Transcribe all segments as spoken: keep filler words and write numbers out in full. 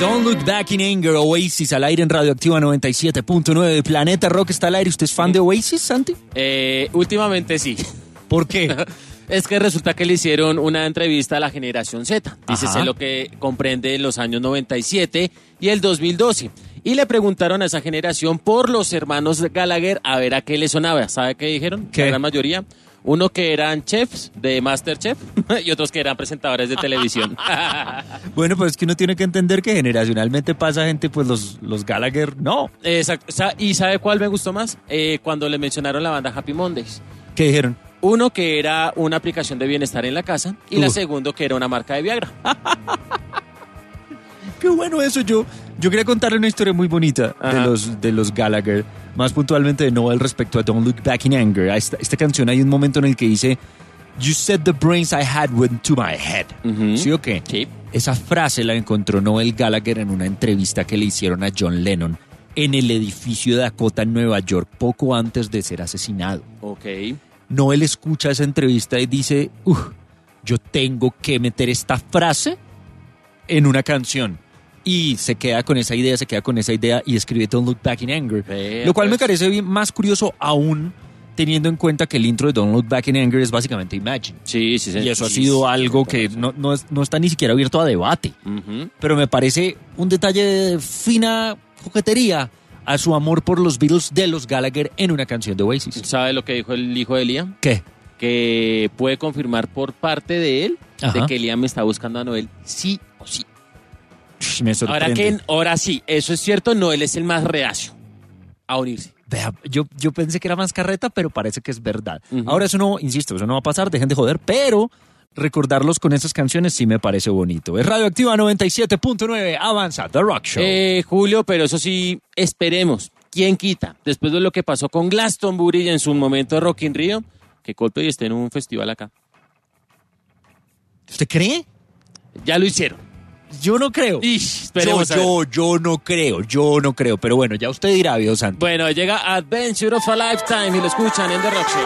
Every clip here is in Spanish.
Don't Look Back in Anger, Oasis al aire en Radioactiva noventa y siete punto nueve. Planeta Rock está al aire. ¿Usted es fan de Oasis, Santi? Eh, últimamente sí. ¿Por qué? Es que resulta que le hicieron una entrevista a la generación Z. Dícese Ajá. lo que comprende los años noventa y siete y el dos mil doce. Y le preguntaron a esa generación por los hermanos Gallagher a ver a qué le sonaba. ¿Sabe qué dijeron? ¿Qué? La gran mayoría. Uno que eran chefs de MasterChef y otros que eran presentadores de televisión. Bueno, pues es que uno tiene que entender que generacionalmente pasa gente, pues los, los Gallagher, no. Exacto. Sa- ¿Y sabe cuál me gustó más? Eh, cuando le mencionaron la banda Happy Mondays. ¿Qué dijeron? Uno que era una aplicación de bienestar en la casa y la Uf. segundo que era una marca de Viagra. Qué bueno eso. Yo, yo quería contarle una historia muy bonita de Ajá. los, de los Gallagher, más puntualmente de Noel respecto a Don't Look Back in Anger. Esta, esta canción hay un momento en el que dice You said the brains I had went to my head. Ujú. ¿Sí o qué? Sí. Esa frase la encontró Noel Gallagher en una entrevista que le hicieron a John Lennon en el edificio de Dakota en Nueva York poco antes de ser asesinado. Ok. Noel escucha esa entrevista y dice, "Uf, yo tengo que meter esta frase en una canción." Y se queda con esa idea, se queda con esa idea y escribe Don't Look Back in Anger. Vea, Lo cual me pues. parece bien- más curioso aún teniendo en cuenta que el intro de Don't Look Back in Anger es básicamente Imagine. Sí, sí, sí. Y eso ha sí, sido sí, algo sí, que sí. no, no, es- no está ni siquiera abierto a debate. Ujú. Pero me parece un detalle de fina coquetería a su amor por los Beatles de los Gallagher en una canción de Oasis. ¿Sabe lo que dijo el hijo de Liam? ¿Qué? Que puede confirmar por parte de él Ajá. de que Liam está buscando a Noel sí o sí. Me Ahora sorprende. que ahora sí, eso es cierto, Noel es el más reacio a unirse. Vea, yo, yo pensé que era más carreta, pero parece que es verdad. Ujú. Ahora eso no, insisto, eso no va a pasar, dejen de joder, pero recordarlos con esas canciones sí me parece bonito. Es Radioactiva noventa y siete punto nueve, avanza, The Rock Show. Eh, Julio, pero eso sí, esperemos. ¿Quién quita? Después de lo que pasó con Glastonbury en su momento de Rock in Rio, que Coldplay esté en un festival acá. ¿Usted cree? Ya lo hicieron. Yo no creo. Ish, Yo, esperemos a ver. yo, yo no creo, yo no creo, pero bueno, ya usted dirá, viejo santo. Bueno, llega Adventure of a Lifetime y lo escuchan en The Rock Show.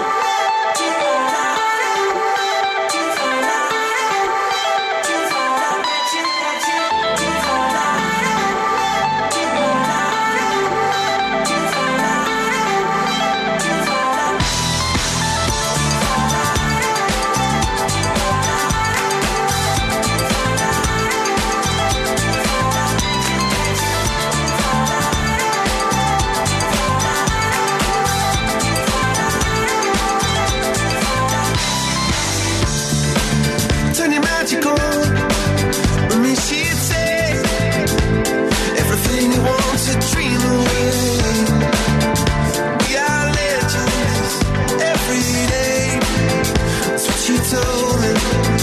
Turn your magic on. With me, she'd say everything you want to dream away. We are legends every day. That's what she told me.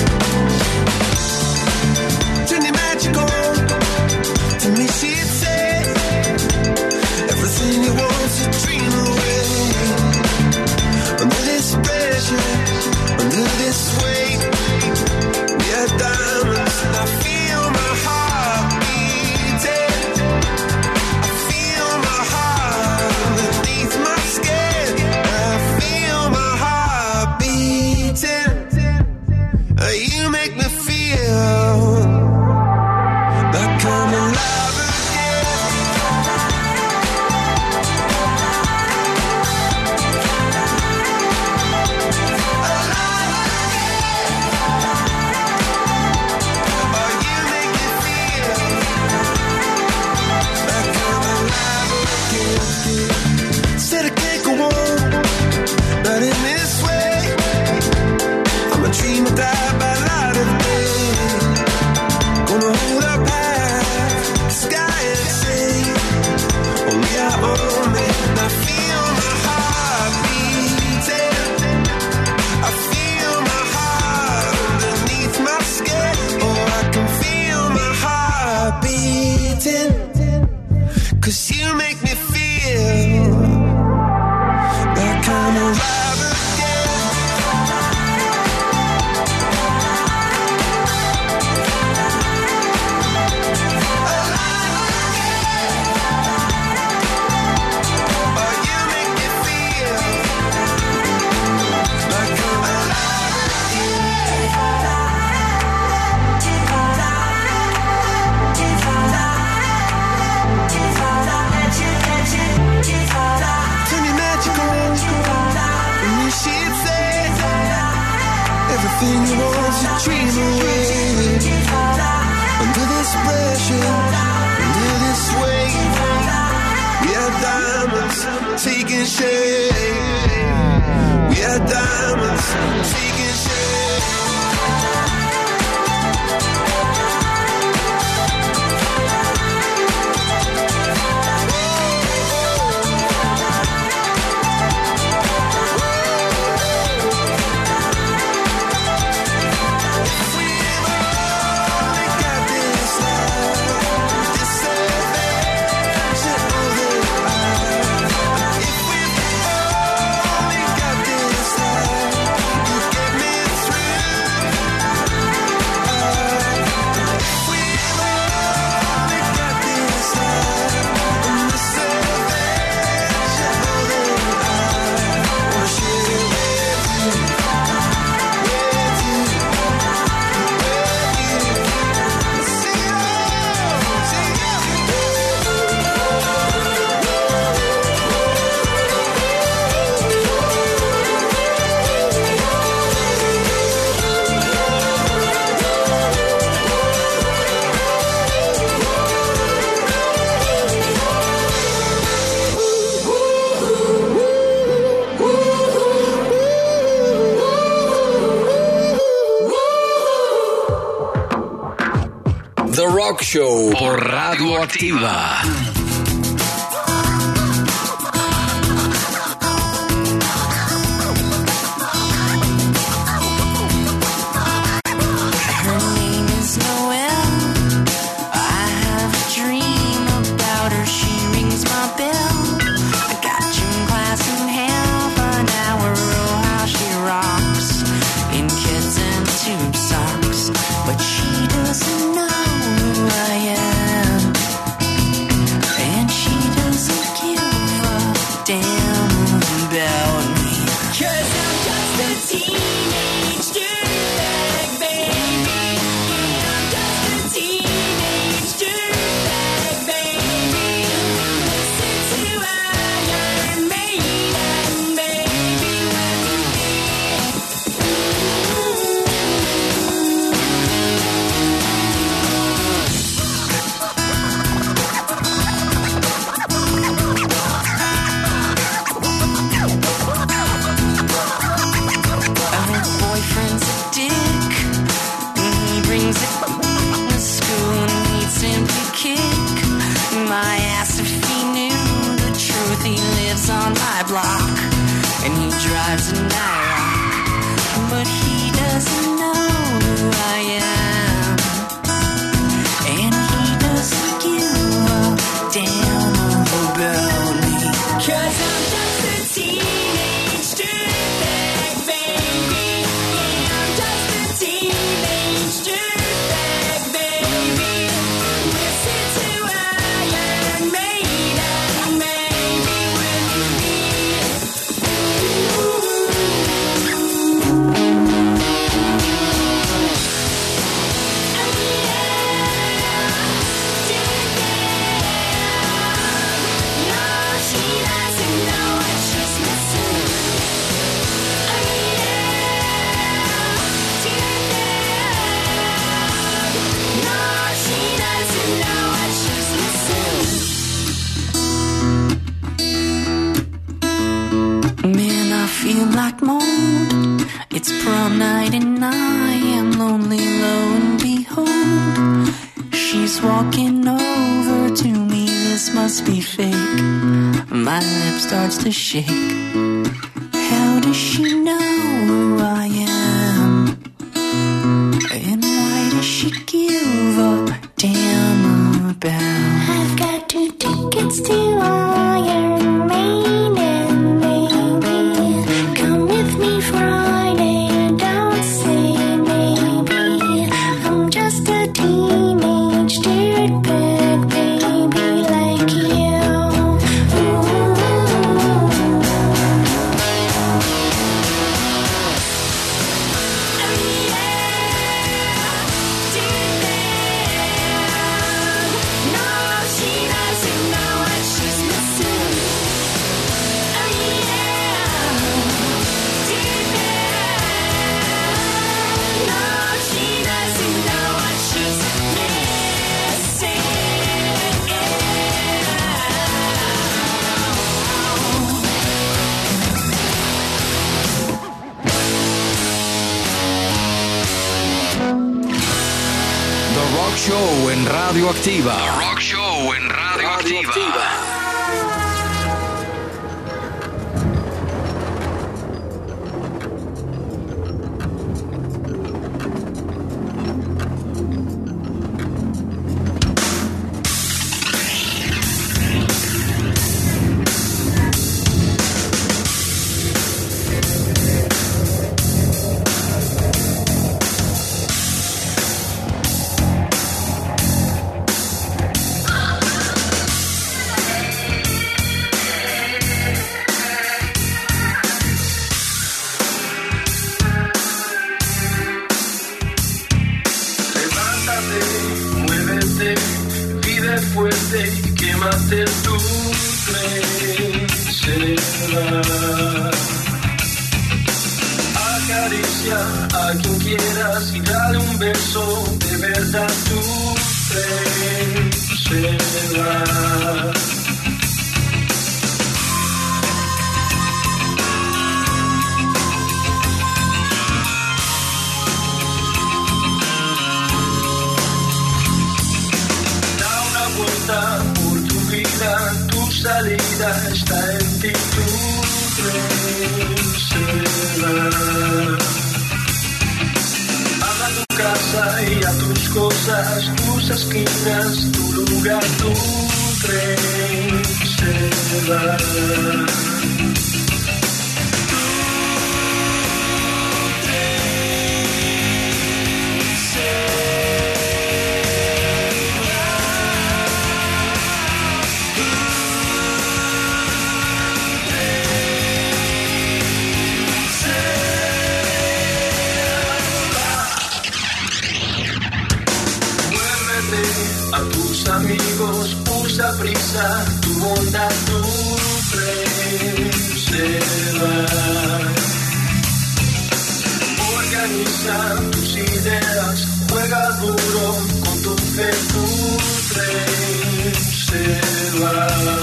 Turn your magic on. To me, she'd say everything you want to dream away. Under this pressure, under this weight. We are diamonds, and I feel my heart beating. I feel my heart beneath my skin. I feel my heart beating. Uh, You make me feel like I'm alive again. Oh, you make me feel like I'm alive again. Said I can't go on, not in this way. I'm a dreamer, die by light of day. everything you want to dream away. Under this pressure, under this weight, we are diamonds taking shape. We are diamonds taking shape. The Rock Show por Radio Activa. Starts to shake. How does she know who I am? And why does she give a damn about? I've got two tickets to Iron Maiden, baby. Come with me Friday, don't say maybe. I'm just a teenage dirtbag baby like you. Rock Show en Radioactiva. Rock Show en Radioactiva. Quémate tu reserva. Acaricia a quien quieras y dale un beso de verdad tu reserva. Tu salida está en ti, tu reserva. Ama tu casa y a tus cosas, tus esquinas, tu lugar, tu reserva. A tus amigos, usa prisa, tu bondad, tu reserva. Organiza tus ideas, juega duro con tu fe, tu reserva.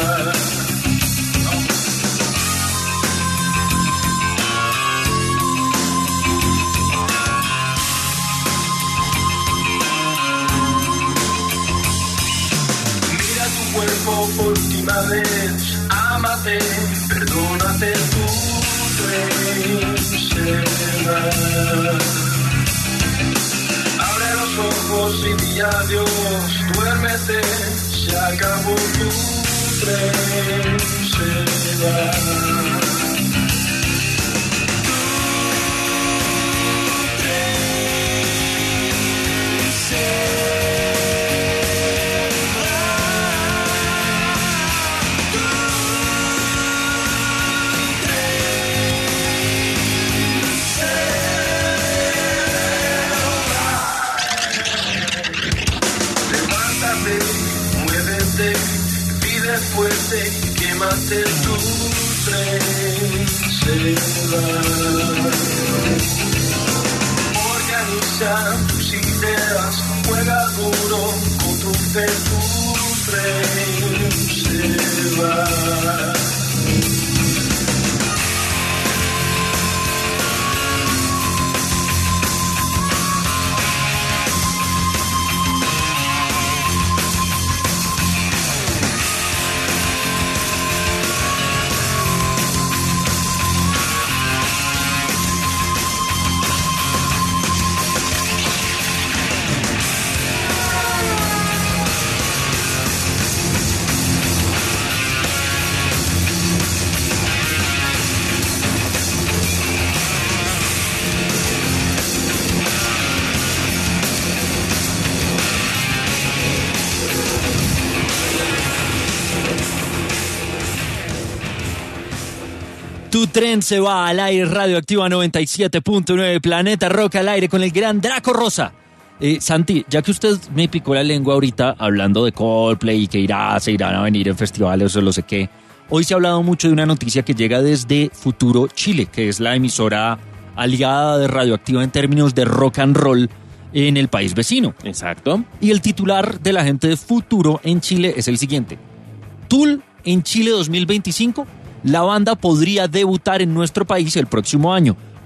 Cuerpo por última vez, ámate, perdónate tu reserva. Abre los ojos y di adiós, duérmete, se acabó tu reserva. Fuerte, quémate tu reserva. Organiza tus ideas, juega duro con tu fe, tu reserva. Tu tren se va al aire, Radioactiva noventa y siete punto nueve, Planeta Rock al aire con el gran Draco Rosa. Eh, Santi, ya que usted me picó la lengua ahorita hablando de Coldplay y que irá, se irán a venir en festivales o no sé qué, hoy se ha hablado mucho de una noticia que llega desde Futuro Chile, que es la emisora aliada de Radioactiva en términos de rock and roll en el país vecino. Exacto. Y el titular de la gente de Futuro en Chile es el siguiente: Tool en Chile dos mil veinticinco. La banda podría debutar en nuestro país el próximo año.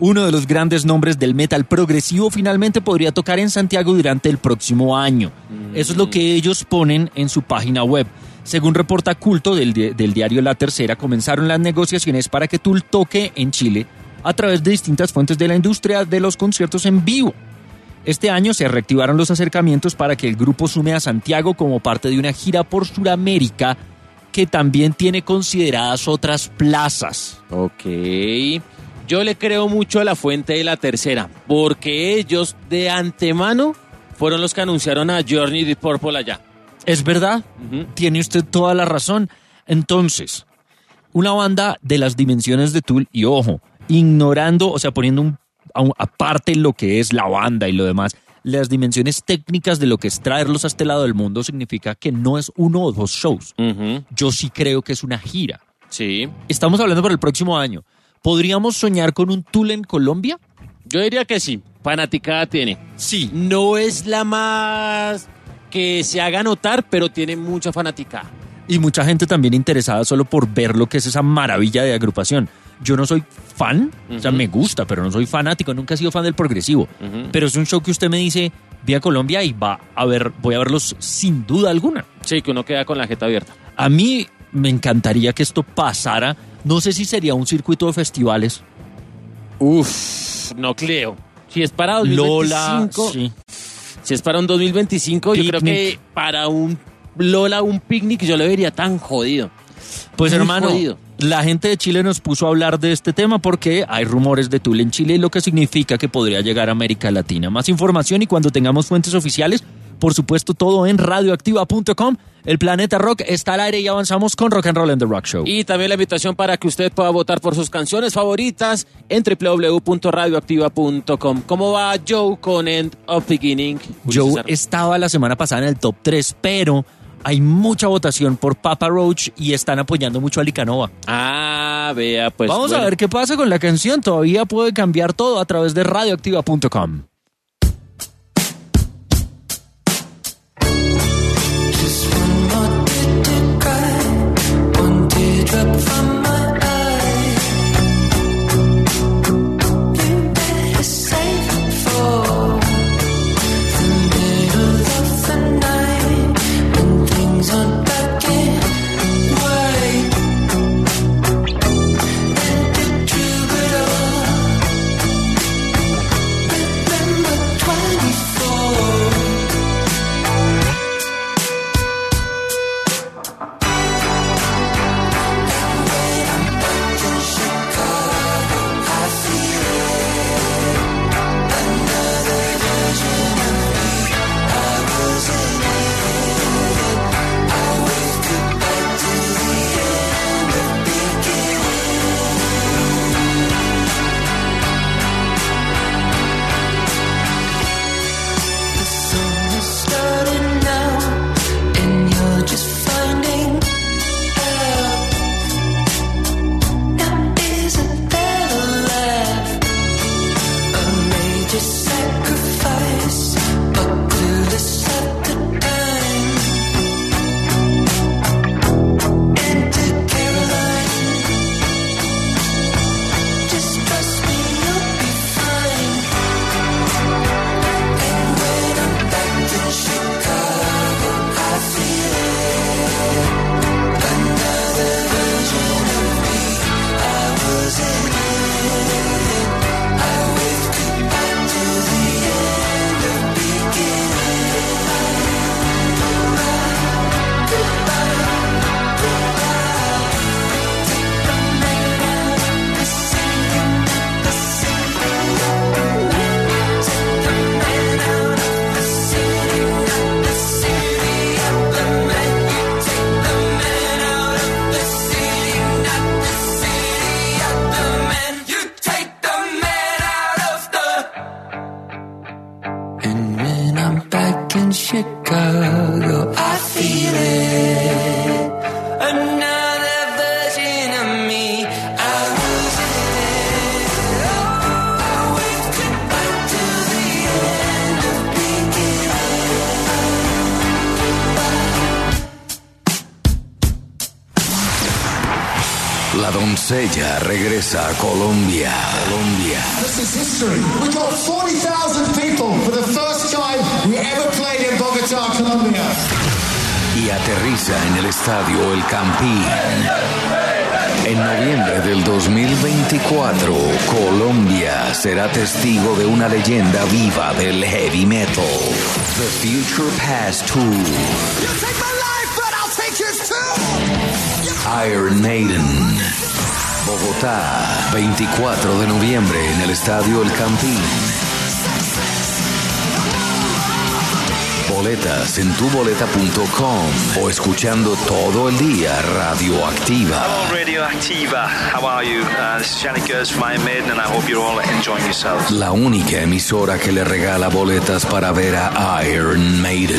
uno de los grandes nombres del metal progresivo, finalmente podría tocar en Santiago durante el próximo año. Mm. Eso es lo que ellos ponen en su página web. Según reporta Culto del, del diario La Tercera, comenzaron las negociaciones para que Tool toque en Chile a través de distintas fuentes de la industria de los conciertos en vivo. Este año se reactivaron los acercamientos para que el grupo sume a Santiago como parte de una gira por Sudamérica que también tiene consideradas otras plazas. Ok. Yo le creo mucho a la fuente de La Tercera, porque ellos de antemano fueron los que anunciaron a Journey Deep Purple allá. Es verdad, uh-huh. Tiene usted toda la razón. Entonces, una banda de las dimensiones de Tool, y ojo, ignorando, o sea, poniendo un, a, aparte lo que es la banda y lo demás, las dimensiones técnicas de lo que es traerlos a este lado del mundo significa que no es uno o dos shows. Uh-huh. Yo sí creo que es una gira. Sí. Estamos hablando para el próximo año. ¿Podríamos soñar con un Tool en Colombia? Yo diría que sí. Fanaticada tiene. Sí. No es la más que se haga notar, pero tiene mucha fanaticada. Y mucha gente también interesada solo por ver lo que es esa maravilla de agrupación. Yo no soy fan, uh-huh. o sea, me gusta, pero no soy fanático, nunca he sido fan del progresivo. Uh-huh. Pero es un show que usted me dice, vi a Colombia y va a ver, voy a verlos sin duda alguna. Sí, que uno queda con la jeta abierta. A mí me encantaría que esto pasara. No sé si sería un circuito de festivales. Uf, no creo. Si es para dos mil veinticinco, Lola, sí. Si es para un dos mil veinticinco, picnic. Yo creo que para un Lola, un picnic, yo lo vería tan jodido. Pues Muy hermano, jodido. La gente de Chile nos puso a hablar de este tema porque hay rumores de Tool en Chile, lo que significa que podría llegar a América Latina. Más información y cuando tengamos fuentes oficiales, por supuesto todo en radioactiva punto com. El Planeta Rock está al aire y avanzamos con Rock and Roll and the Rock Show. Y también la invitación para que usted pueda votar por sus canciones favoritas en doble u doble u doble u punto radioactiva punto com. ¿Cómo va Joe con End of Beginning? Joe César estaba la semana pasada en el top tres, pero hay mucha votación por Papa Roach y están apoyando mucho a Licanova. Ah, vea, pues. Vamos bueno. a ver qué pasa con la canción. Todavía puede cambiar todo a través de radioactiva punto com. Chicago, I feel it. Another version of me. I was in it. Oh, I waved goodbye to the end of beginning. La doncella regresa a Colombia. Colombia. This is history. We got forty thousand people for the first time we ever played in Bogotá, Colombia. Y aterriza en el estadio El Campín. En noviembre del dos mil veinticuatro, Colombia será testigo de una leyenda viva del heavy metal. The Future Past Tour. You take my life, but I'll take yours too. Iron Maiden. Bogotá, veinticuatro de noviembre en el estadio El Campín. Boletas en tuboleta punto com o escuchando todo el día Radioactiva. Hello Radioactiva, how are you? Uh, this is Johnny Gers from Iron Maiden and I hope you're all enjoying yourselves. La única emisora que le regala boletas para ver a Iron Maiden.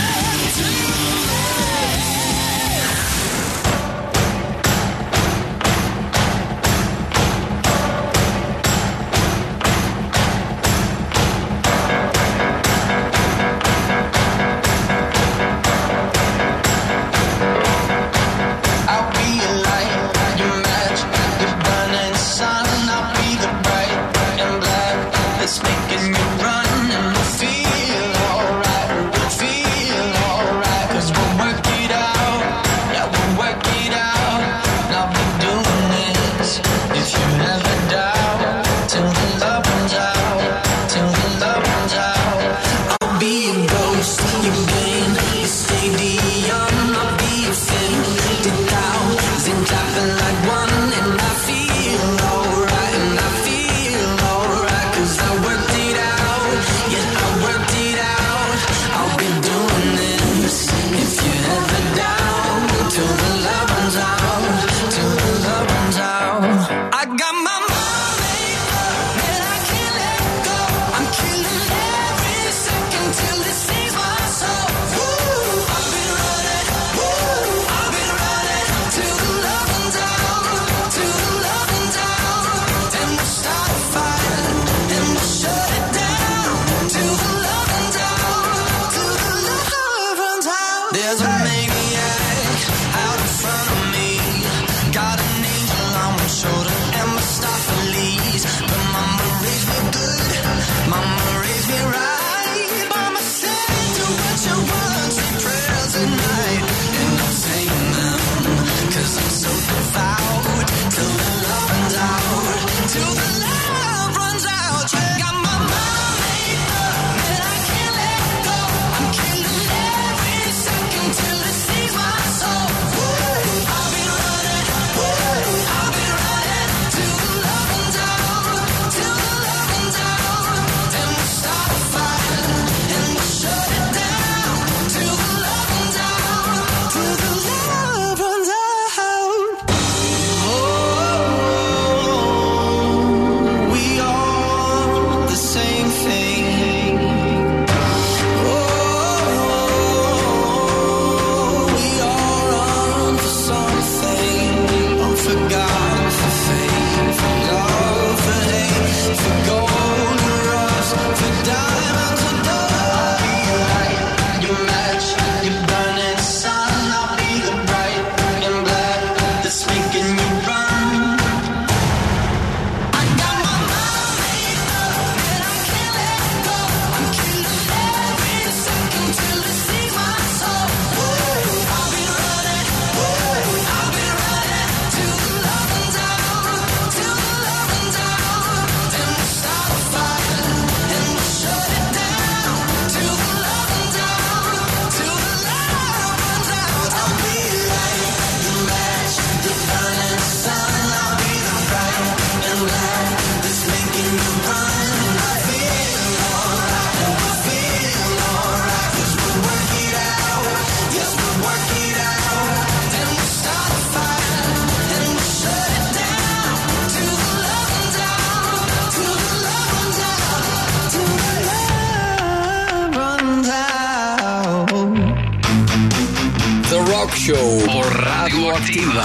Show por Radioactiva.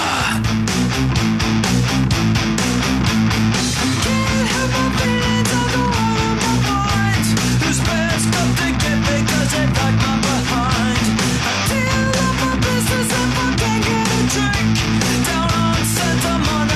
Down on Santa Monica.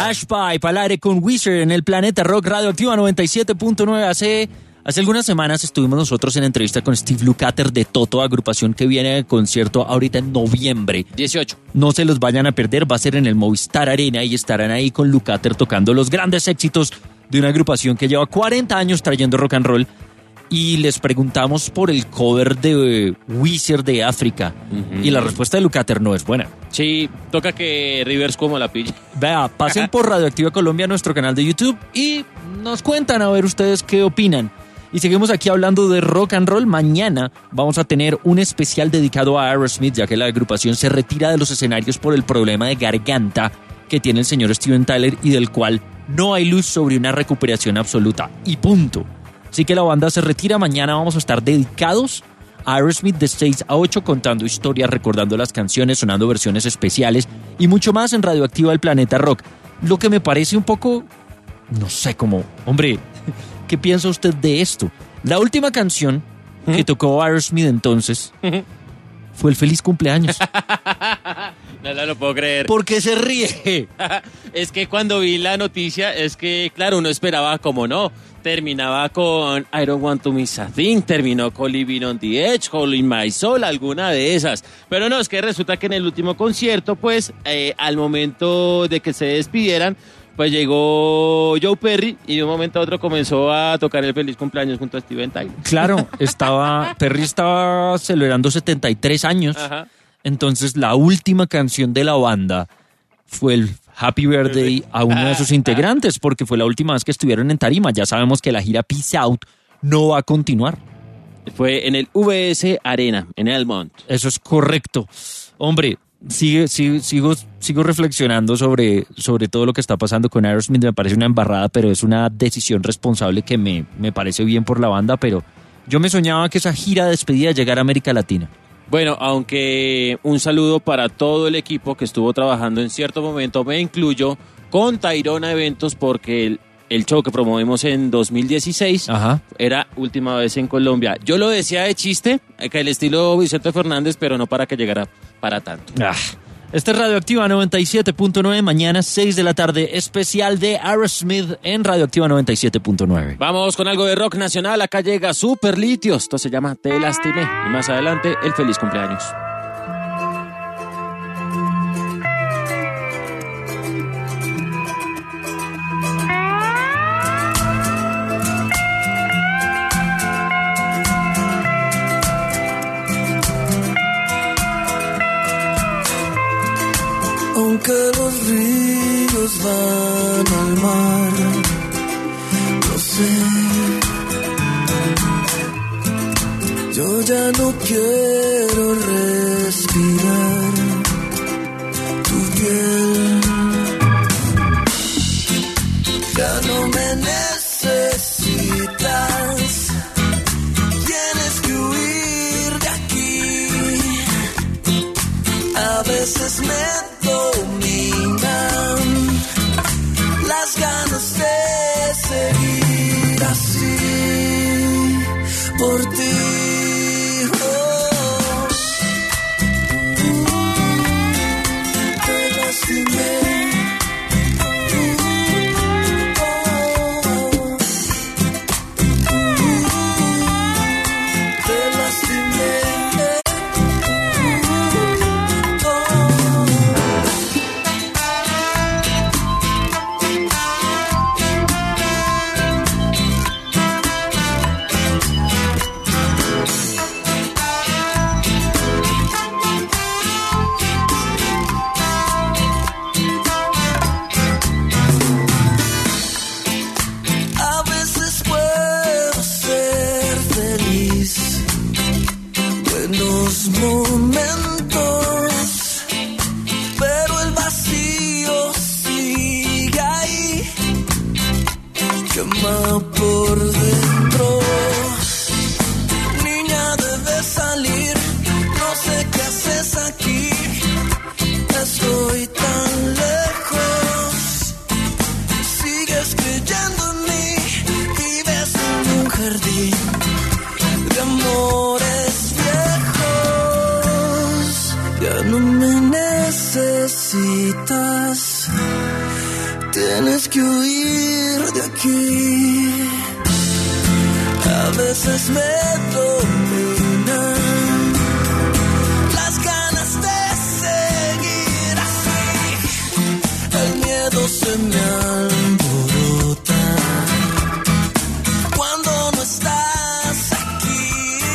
Hashpipe al aire con Weezer en el Planeta Rock Radioactiva noventa y siete punto nueve. Hace, hace algunas semanas estuvimos nosotros en entrevista con Steve Lukather de Toto, agrupación que viene de concierto ahorita en noviembre. dieciocho. No se los vayan a perder, va a ser en el Movistar Arena y estarán ahí con Lukather tocando los grandes éxitos de una agrupación que lleva cuarenta años trayendo rock and roll. Y les preguntamos por el cover de eh, Weezer de África. Uh-huh. Y la respuesta de Lukather no es buena. Sí, toca que Rivers como la pilla. Vea, pasen por Radioactiva Colombia, nuestro canal de YouTube, y nos cuentan a ver ustedes qué opinan. Y seguimos aquí hablando de rock and roll. Mañana vamos a tener un especial dedicado a Aerosmith, ya que la agrupación se retira de los escenarios por el problema de garganta que tiene el señor Steven Tyler y del cual no hay luz sobre una recuperación absoluta. Y punto. Así que la banda se retira. Mañana vamos a estar dedicados a Aerosmith de seis a ocho, contando historias, recordando las canciones, sonando versiones especiales y mucho más en Radioactiva El Planeta Rock. Lo que me parece un poco, no sé, como, hombre, ¿qué piensa usted de esto? La última canción ¿Mm? que tocó Aerosmith entonces ¿Mm? fue el Feliz Cumpleaños. No, no lo puedo creer. ¿Por qué se ríe? Es que cuando vi la noticia, es que, claro, uno esperaba como no. Terminaba con I Don't Want to Miss a Thing, terminó con Living on the Edge, Holding My Soul, alguna de esas. Pero no, es que resulta que en el último concierto, pues, eh, al momento de que se despidieran, pues llegó Joe Perry y de un momento a otro comenzó a tocar el Feliz Cumpleaños junto a Steven Tyler. Claro, estaba, Perry estaba celebrando setenta y tres años. Ajá. Entonces la última canción de la banda fue el Happy Birthday a uno de sus integrantes, porque fue la última vez que estuvieron en tarima. Ya sabemos que la gira Peace Out no va a continuar. Fue en el V S Arena, en Elmont. Eso es correcto. Hombre, sigue, sigue, sigo, sigo reflexionando sobre, sobre todo lo que está pasando con Aerosmith. Me parece una embarrada, pero es una decisión responsable que me, me parece bien por la banda, pero yo me soñaba que esa gira de despedida llegara a América Latina. Bueno, aunque un saludo para todo el equipo que estuvo trabajando en cierto momento, me incluyo con Tayrona Eventos, porque el, el show que promovimos en dos mil dieciséis Ajá. era última vez en Colombia. Yo lo decía de chiste, que el estilo Vicente Fernández, pero no para que llegara para tanto. Ah. Este es Radioactiva noventa y siete punto nueve, mañana seis de la tarde, especial de Aerosmith en Radioactiva noventa y siete punto nueve. Vamos con algo de rock nacional, acá llega Super Litios, esto se llama Te Lastimé, y más adelante el Feliz Cumpleaños. Aunque los ríos van al mar, lo sé. Yo ya no quiero respirar tu piel. Ya no me necesitas. Tienes que huir de aquí. A veces me dominan las ganas de seguir así por ti. Oh, te lastimé. Por dentro, niña, debes salir. No sé qué haces aquí. Estoy tan lejos. Sigues creyendo en mí. Vives en un jardín de amores viejos. Ya no me necesitas. Tienes que huir de aquí. A veces me dominan las ganas de seguir así. El miedo se me alborota cuando no estás aquí.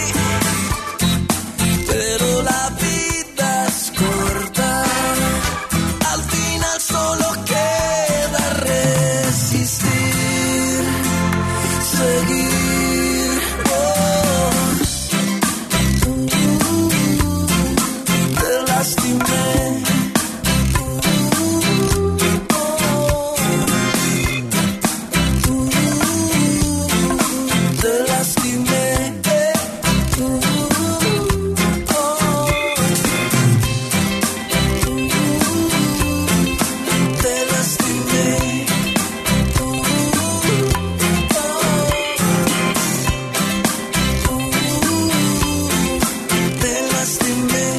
Pero la vida es corta. Al final solo queda resistir, seguir. Oh. Te lastimé. Te lastimé. Te lastimé. Te lastimé.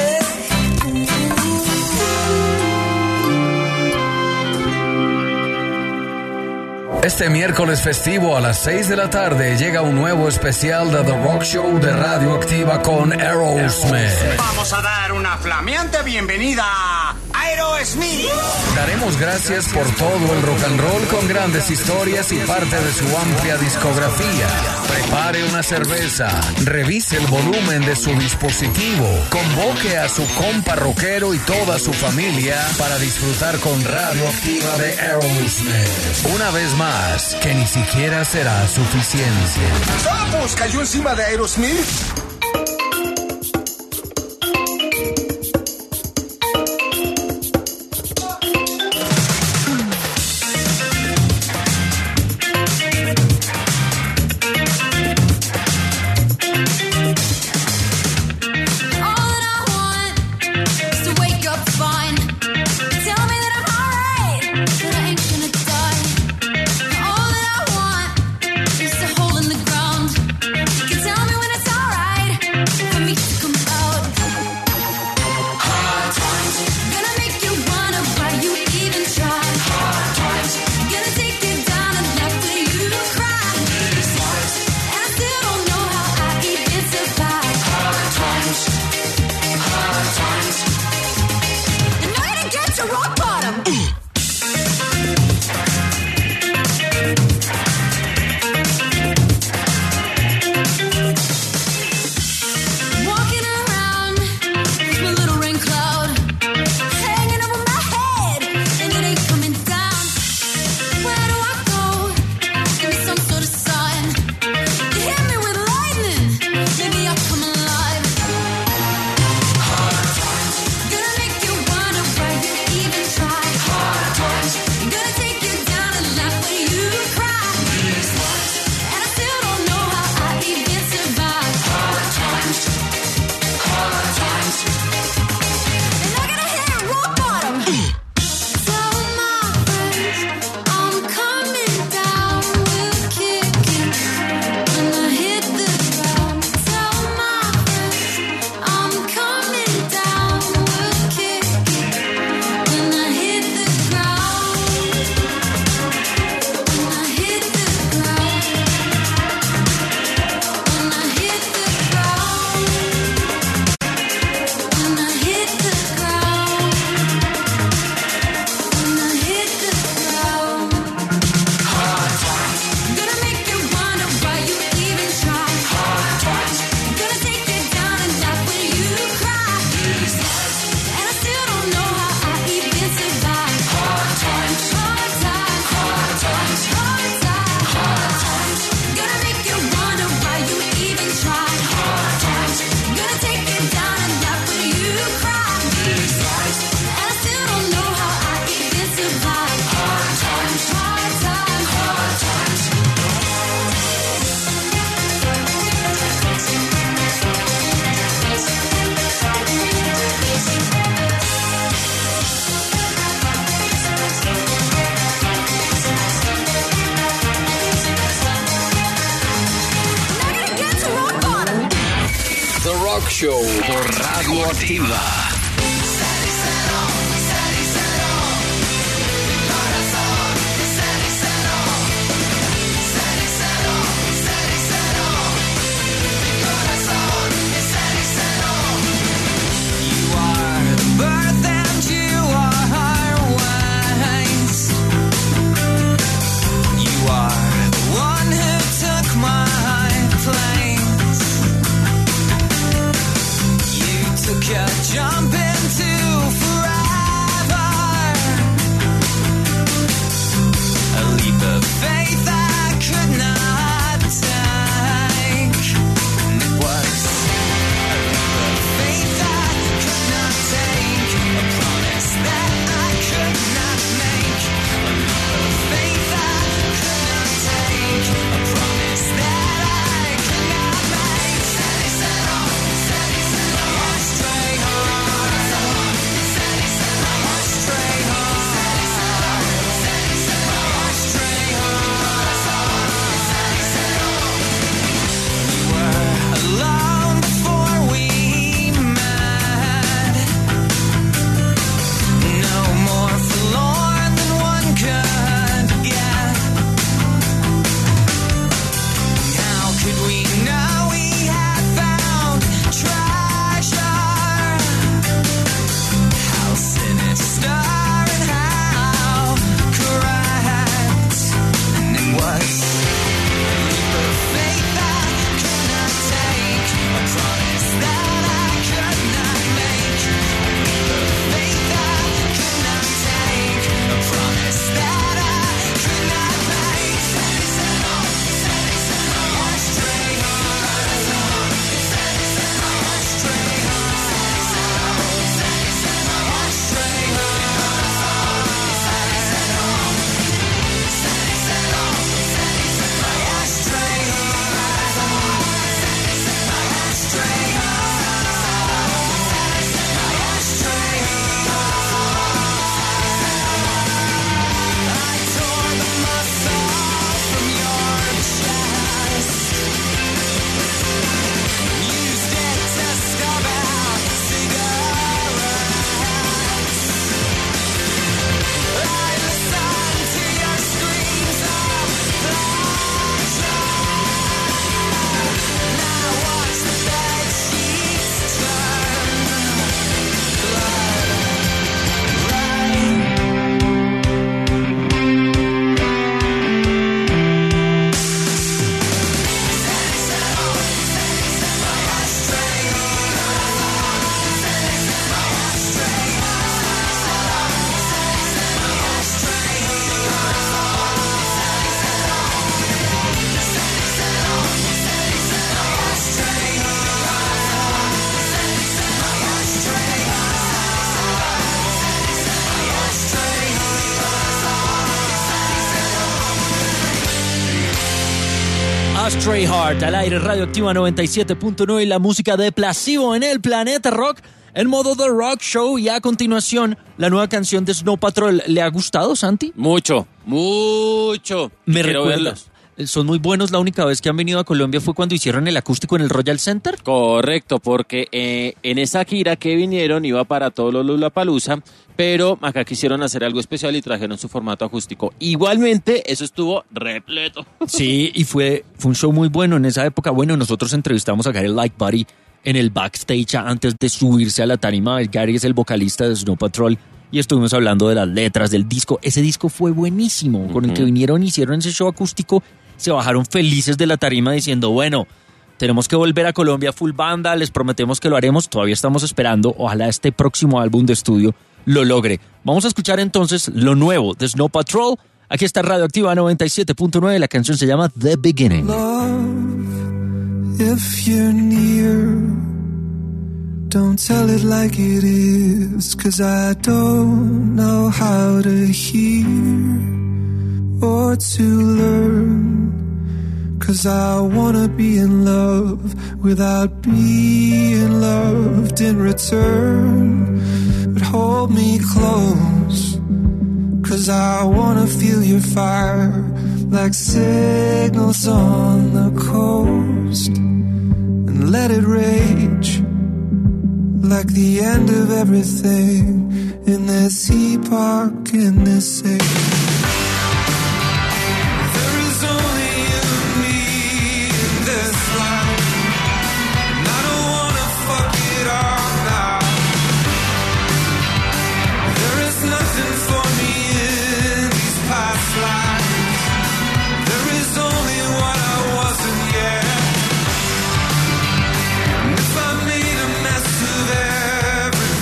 Este miércoles festivo a las seis de la tarde llega un nuevo especial de The Rock Show de Radioactiva con Aerosmith. Vamos a dar una flameante bienvenida a Aerosmith. Daremos gracias por todo el rock and roll con grandes historias y parte de su amplia discografía. Prepare una cerveza, revise el volumen de su dispositivo, convoque a su compa rockero y toda su familia para disfrutar con Radioactiva de Aerosmith. Una vez más, que ni siquiera será suficiente. ¡Vamos! ¿Cayó encima de Aerosmith? All that I want is to wake up fine. Tell me that I'm alright, that I ain't gonna die. All that I want is to hole in the ground. You can tell me when it's alright for me to come out. Hard times, gonna make you wonder why you even try. Hard times, gonna take you down and after you cry. These times, and I still don't know how I even survive. Hard times, hard times. I know you didn't get to rock bottom. Walking around with my little rain cloud hanging over my head, and it ain't coming down. Where do I go? Give me some sort of sign. You hit me with lightning, maybe I'll come alive. Hard times, gonna make you wonder why you even try. Hard times, gonna take you down and laugh when you cry. These times, and I still don't know how I even survive. Hard times, hard times. And I gotta hit rock bottom. Tell my friends I'm coming down, we'll kick it when I hit the ground. Tell my friends I'm coming down, we'll kick it when I hit the ground. When I hit the ground. When I hit the ground. When I hit the ground. When I hit the ground. Hard times, gonna make you wonder why you even try. Hard times, gonna take you down and laugh when you cry. These times, and I still don't know how I even survive. Hard times, hard times, hard times, hard times, hard times. Gonna make you wonder why you even try. Hard times, gonna take you down and laugh when you cry. These times, and I still don't know how I even survive. Hard times, hard times, hard times. Now I gotta get to rock bottom. The Rock Show por Radioactiva. Steady, set on, steady, set on. Corazón. jump into forever. A leap of faith I could not take. And it was a leap of faith I could not take. A promise that I could not make. A leap of faith I could not take. A promise that I could not make. Steady set on, steady set on, straight on. Steady set on, straight on. Steady set on, steady set on, straight on. Steady set on. We were alone before we met. No more forlorn than one could get. How could we know we had found treasure? How sinister and how correct. And it was a leap of faith I could not take. A promise that I could not make. A leap of faith I could not take. A promise that I could not make. Steady set on, steady set on, straight on. Steady set on, straight on. Steady set on, steady set on, straight on. Steady set on, steady set on, steady set on, straight on. Steady set on, straight on. Steady set on, straight on. I tore the muscle from your chest. Used it to stub out cigarettes. I listened to your screams of pleasure. Now watch the bed sheets turn blood red. Steady set on, steady set on, straight on. Steady set on, straight on. Steady set on, straight on. Steady set on, steady set on, steady set on, straight on. Steady set on, straight on. Steady set on, straight Astray Heart, al aire, Radioactiva noventa y siete punto nueve, la música de Placebo en el Planeta Rock, en modo The Rock Show. Y a continuación, la nueva canción de Snow Patrol. ¿Le ha gustado, Santi? Mucho, mucho. Me Quiero recuerda. verlos. Son muy buenos. La única vez que han venido a Colombia fue cuando hicieron el acústico en el Royal Center. Correcto, porque eh, en esa gira que vinieron iba para todo lo Lollapalooza, pero acá quisieron hacer algo especial y trajeron su formato acústico. Igualmente, eso estuvo repleto. Sí, y fue, fue un show muy bueno en esa época. Bueno, nosotros entrevistamos a Gary Lightbody en el backstage antes de subirse a la tarima. Gary es el vocalista de Snow Patrol y estuvimos hablando de las letras del disco. Ese disco fue buenísimo. Con el que vinieron, hicieron ese show acústico, se bajaron felices de la tarima diciendo, bueno, tenemos que volver a Colombia full banda, les prometemos que lo haremos, todavía estamos esperando, ojalá este próximo álbum de estudio lo logre. Vamos a escuchar entonces lo nuevo de Snow Patrol. Aquí está Radioactiva noventa y siete punto nueve, la canción se llama The Beginning. Love, if you're near, don't tell it like it is, 'cause I don't know how to hear or to learn, 'cause I wanna be in love without being loved in return. But hold me close, 'cause I wanna feel your fire like signals on the coast, and let it rage like the end of everything in this epoch, in this age. Everything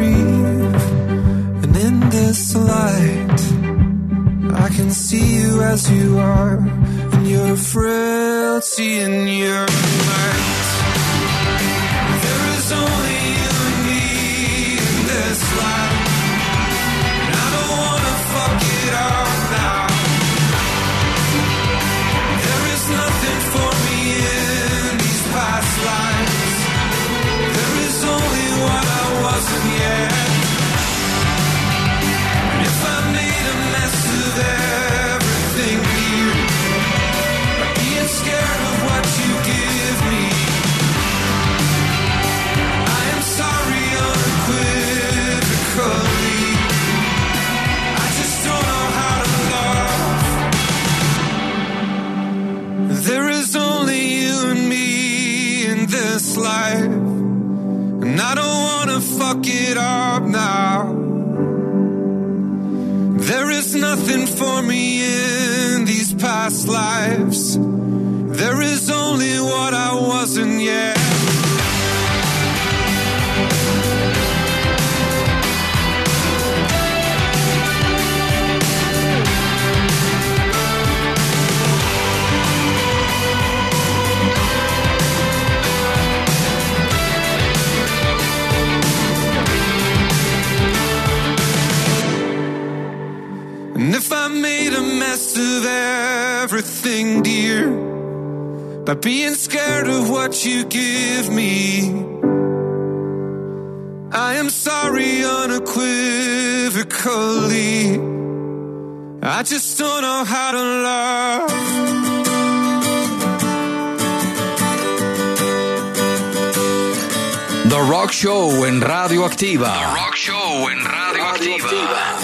breathe. And in this light, I can see you as you are, in your frailty and your might. There is only you and me in this life, and I don't wanna fuck it up now. There is nothing for me in these past lives. There is only what I wasn't yet. And if I made a mess of everything here, by being scared of what you give me, I am sorry unequivocally. I just don't know how to love. There is only you and me in this life, and I don't wanna fuck it up now. There is nothing for me in these past lives. There is only what I wasn't yet. And if I made a mess of everything, dear, by being scared of what you give me, I am sorry unequivocally. I just don't know how to love. The Rock Show en Radio Activa. The Rock Show en Radio Activa.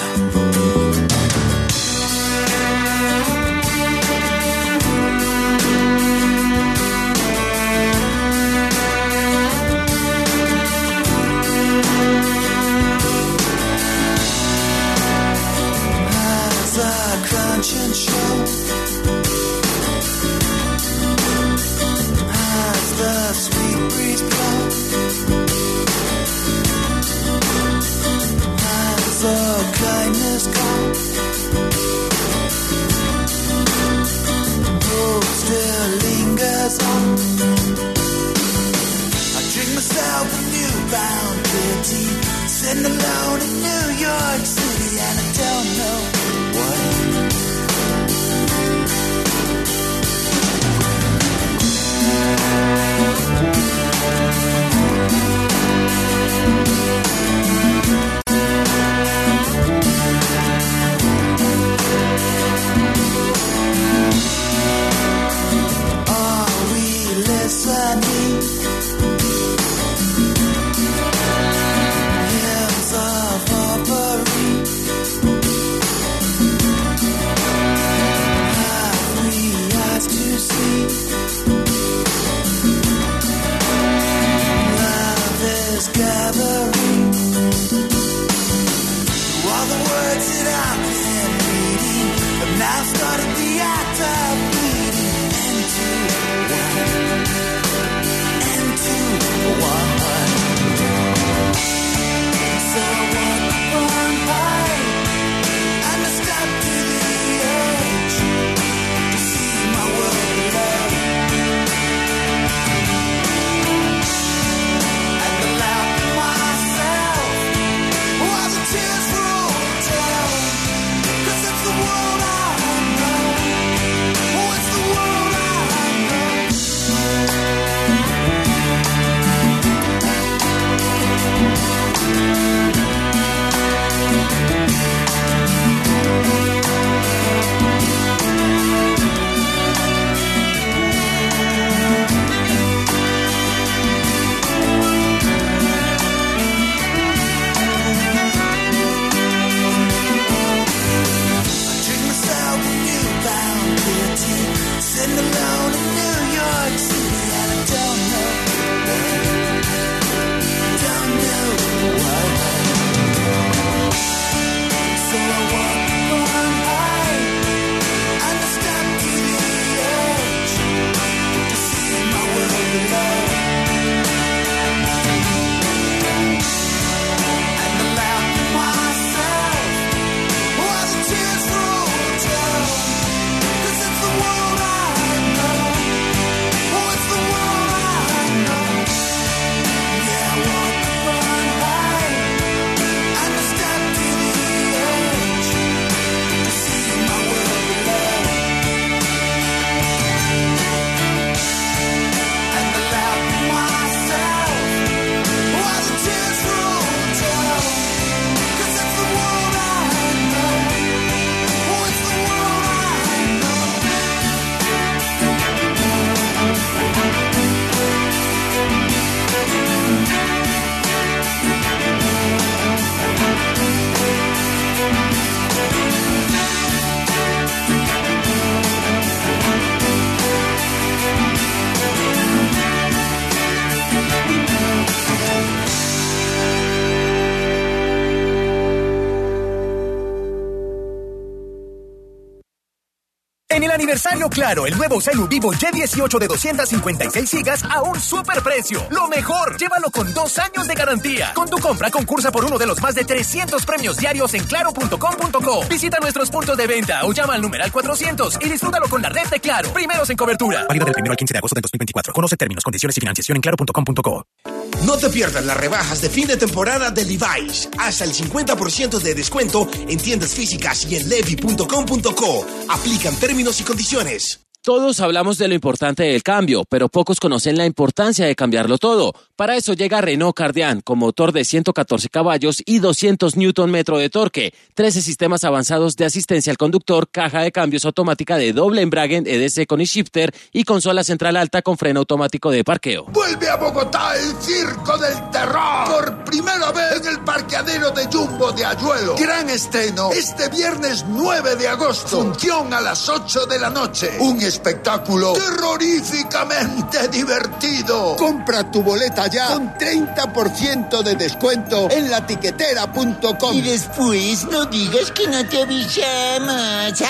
Crunching show as the sweet breeze blows, as the kindness comes, hope still lingers on. I drink myself a newfound pity, sitting alone in New York City, and I don't know why. Are we listening? Hymns of offering, En el aniversario Claro, el nuevo Celu Vivo Y dieciocho de doscientos cincuenta y seis gigas a un superprecio. Lo mejor, llévalo con dos años de garantía. Con tu compra concursa por uno de los más de trescientos premios diarios en claro punto com punto co. Visita nuestros puntos de venta o llama al numeral cuatrocientos y disfrútalo con la red de Claro. Primeros en cobertura. Válido del primero al quince de agosto del dos mil veinticuatro. Conoce términos, condiciones y financiación en claro punto com punto co. No te pierdas las rebajas de fin de temporada de Levi's. Hasta el cincuenta por ciento de descuento en tiendas físicas y en levi punto com punto co. Aplican términos y condiciones. Todos hablamos de lo importante del cambio, pero pocos conocen la importancia de cambiarlo todo. Para eso llega Renault Kardian, con motor de ciento catorce caballos y doscientos newton metro de torque, trece sistemas avanzados de asistencia al conductor, caja de cambios automática de doble embrague E D C con e-shifter y consola central alta con freno automático de parqueo. Vuelve a Bogotá el Circo del Terror, por primera vez en el parqueadero de Jumbo de Ayuelo. Gran estreno este viernes nueve de agosto, función a las ocho de la noche. Un espectáculo terroríficamente divertido. Compra tu boleta ya con treinta por ciento de descuento en la tiquetera punto com. Y después no digas que no te avisamos.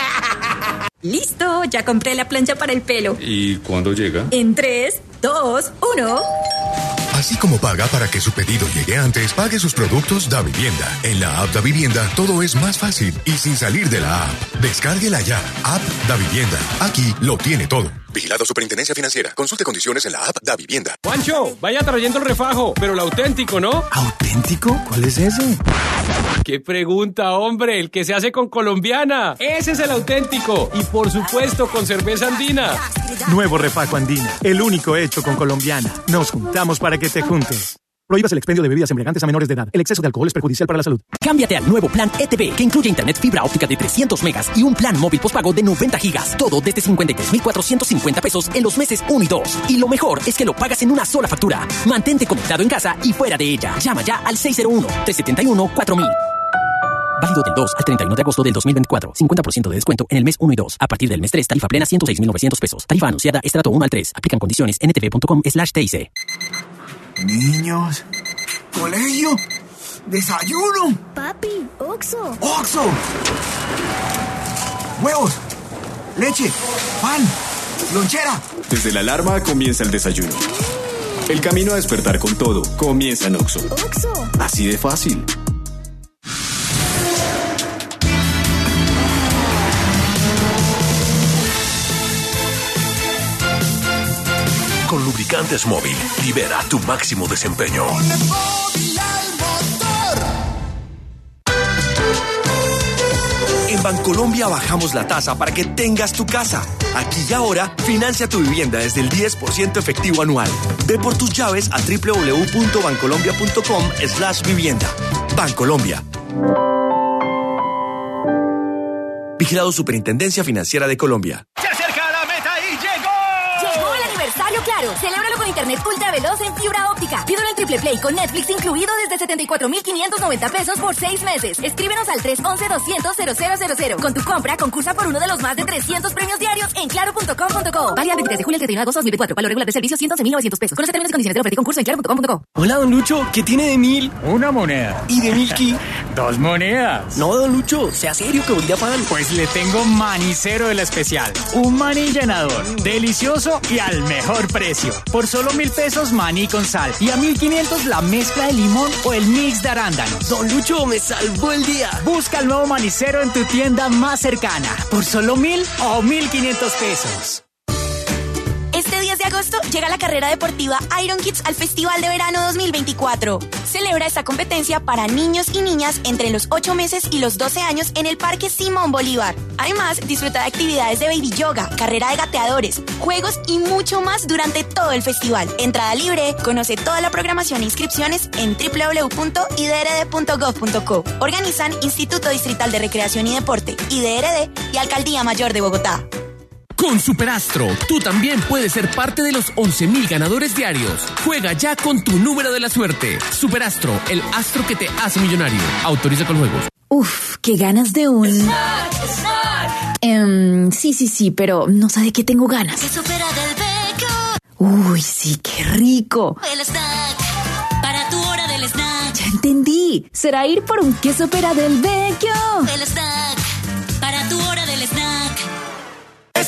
Listo, ya compré la plancha para el pelo. ¿Y cuándo llega? En tres, dos, uno. Así como paga para que su pedido llegue antes, pague sus productos Davivienda. En la app Davivienda todo es más fácil y sin salir de la app. Descárguela ya. App Davivienda. Aquí lo tiene todo. Vigilado Superintendencia Financiera. Consulte condiciones en la app Davivienda. Juancho, vaya trayendo el refajo, pero el auténtico, ¿no? ¿Auténtico? ¿Cuál es ese? ¡Qué pregunta, hombre! El que se hace con colombiana. Ese es el auténtico. Y por supuesto con cerveza andina. Nuevo refajo andina. El único hecho con colombiana. Nos juntamos para que te juntes. Prohíbas el expendio de bebidas embriagantes a menores de edad. El exceso de alcohol es perjudicial para la salud. Cámbiate al nuevo plan E T V, que incluye internet fibra óptica de trescientos megas y un plan móvil postpago de noventa gigas. Todo desde cincuenta y tres mil cuatrocientos cincuenta pesos en los meses uno y dos. Y lo mejor es que lo pagas en una sola factura. Mantente conectado en casa y fuera de ella. Llama ya al seis cero uno, tres siete uno, cuatro mil. Válido del dos al treinta y uno de agosto del dos mil veinticuatro. cincuenta por ciento de descuento en el mes uno y dos. A partir del mes tres, tarifa plena ciento seis mil novecientos pesos. Tarifa anunciada estrato uno al tres. Aplican condiciones en etv punto com slash T I C. Niños, colegio, desayuno. Papi, Oxo. Oxo. Huevos, leche, pan, lonchera. Desde la alarma comienza el desayuno. El camino a despertar con todo comienza en Oxo. Oxo. Así de fácil. Con lubricantes Móvil, libera tu máximo desempeño. En Bancolombia bajamos la tasa para que tengas tu casa. Aquí y ahora, financia tu vivienda desde el diez por ciento efectivo anual. Ve por tus llaves a doble u doble u doble u punto bancolombia punto com slash vivienda. Bancolombia. Vigilado Superintendencia Financiera de Colombia. Se acerca la meta y llegó. Llegó el aniversario Claro. Celébralo con internet ultra veloz en fibra óptica. Pídelo en Triple Play con Netflix incluido desde setenta y cuatro mil quinientos noventa pesos por seis meses. Escríbenos al tres once, doscientos, cero cero cero cero. Con tu compra, concursa por uno de los más de trescientos premios diarios en claro punto com punto co. Válido del veintitrés de julio al treinta y uno de agosto de dos mil veinticuatro. Valor regular de servicio ciento once mil novecientos pesos. Conoce términos y condiciones de la oferta y concurso en claro punto com punto co. Hola, don Lucho. ¿Qué tiene de mil? Una moneda. ¿Y de Milky? Dos monedas. No, don Lucho. Sea serio que voy de afán. Pues le tengo manicero de la especial. Un maní llenador. Delicioso y al mejor precio. Por solo mil pesos maní con sal. Y a mil quinientos la mezcla de limón o el mix de arándanos. Don Lucho, me salvó el día. Busca el nuevo manicero en tu tienda más cercana. Por solo mil o mil quinientos pesos. Este diez de agosto llega la carrera deportiva Iron Kids al Festival de Verano dos mil veinticuatro. Celebra esta competencia para niños y niñas entre los ocho meses y los doce años en el Parque Simón Bolívar. Además, disfruta de actividades de baby yoga, carrera de gateadores, juegos y mucho más durante todo el festival. Entrada libre. Conoce toda la programación e inscripciones en doble u doble u doble u punto i d r d punto gov punto co. Organizan Instituto Distrital de Recreación y Deporte, I D R D y Alcaldía Mayor de Bogotá. Con Superastro, tú también puedes ser parte de los once mil ganadores diarios. Juega ya con tu número de la suerte. Superastro, el astro que te hace millonario. Autoriza con juegos. Uf, qué ganas de un... Snack, snack. Um, sí, sí, sí, pero no sé de qué tengo ganas. ¿Qué supera del beco? Uy, sí, qué rico. El snack, para tu hora del snack. Ya entendí. Será ir por un queso pera del vecchio. El snack, para tu hora del snack.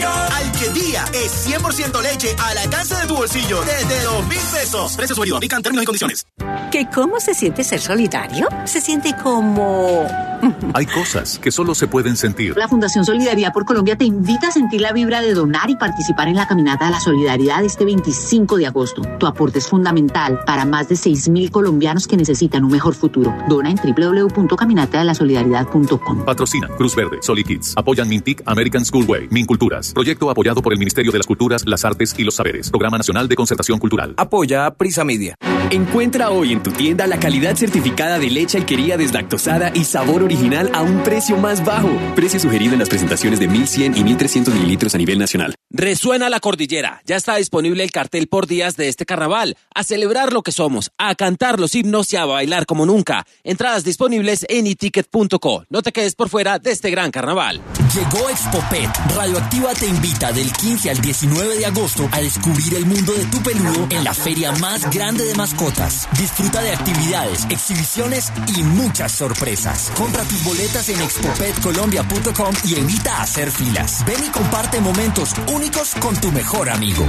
Al que día es cien por ciento leche al alcance de tu bolsillo desde dos mil pesos. Precio sugerido, aplican términos y condiciones. ¿Que cómo se siente ser solidario? Se siente como... Hay cosas que solo se pueden sentir. La Fundación Solidaridad por Colombia te invita a sentir la vibra de donar y participar en la Caminata de la Solidaridad este veinticinco de agosto. Tu aporte es fundamental para más de seis mil colombianos que necesitan un mejor futuro. Dona en doble u doble u doble u punto caminata de la solidaridad punto com. Patrocina Cruz Verde, Solikids. Apoyan Mintic, American Schoolway, Minculturas. Proyecto apoyado por el Ministerio de las Culturas, las Artes y los Saberes. Programa Nacional de Concertación Cultural. Apoya a Prisa Media. Encuentra hoy en tu tienda la calidad certificada de leche alquería deslactosada y sabor original a un precio más bajo. Precio sugerido en las presentaciones de mil cien y mil trescientos mililitros a nivel nacional. Resuena la cordillera. Ya está disponible el cartel por días de este carnaval. A celebrar lo que somos, a cantar los himnos y a bailar como nunca. Entradas disponibles en i ticket punto co. No te quedes por fuera de este gran carnaval. Llegó Expopet. Radioactiva te invita del quince al diecinueve de agosto a descubrir el mundo de tu peludo en la feria más grande de mascotas. Disfruta de actividades, exhibiciones y muchas sorpresas. Compra tus boletas en expopet colombia punto com y evita hacer filas. Ven y comparte momentos únicos con tu mejor amigo.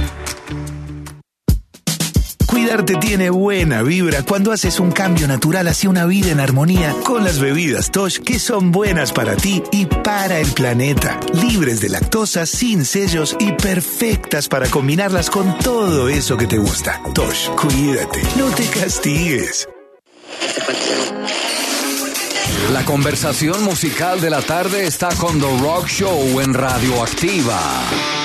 Cuidarte tiene buena vibra cuando haces un cambio natural hacia una vida en armonía con las bebidas Tosh, que son buenas para ti y para el planeta. Libres de lactosa, sin sellos y perfectas para combinarlas con todo eso que te gusta. Tosh, cuídate, no te castigues. La conversación musical de la tarde está con The Rock Show en Radioactiva.